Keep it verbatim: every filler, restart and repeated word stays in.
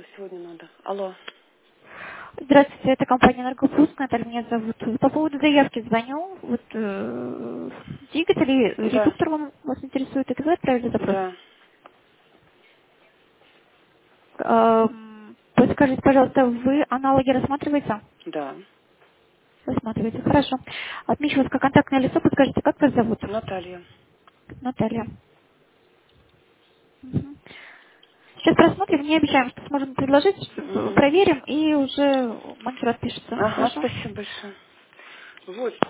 сегодня надо. Алло. Здравствуйте, это компания «Энергоплюс», Наталья меня зовут. По поводу заявки звоню. Вот э, двигатель и Да, редуктор вам, вас интересует, это вы отправили запрос? да, Эм, Подскажите, пожалуйста, вы аналоги рассматриваете? да. Рассматриваете, хорошо. Отмечу вас как контактное лицо, подскажите, как вас зовут? Наталья. Наталья. Мгм. Сейчас просмотрим, не обещаем, что сможем предложить, Мгм. проверим и уже менеджер отпишется. Ага, Хорошо? спасибо большое. Вот.